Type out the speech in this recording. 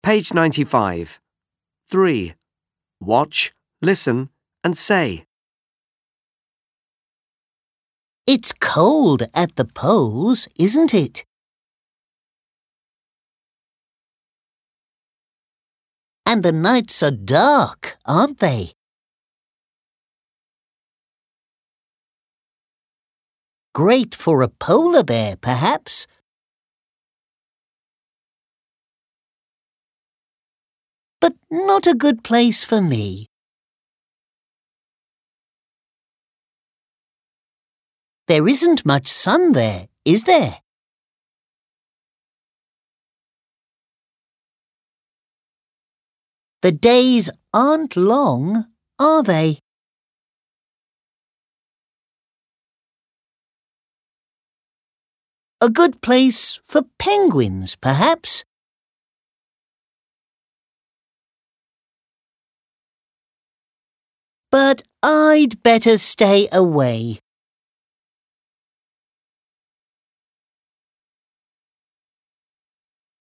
Page 95. 3. Watch, listen and say. It's cold at the poles, isn't it? And the nights are dark, aren't they? Great for a polar bear, perhaps. But not a good place for me. There isn't much sun there, is there? The days aren't long, are they? A good place for penguins, perhaps? But I'd better stay away.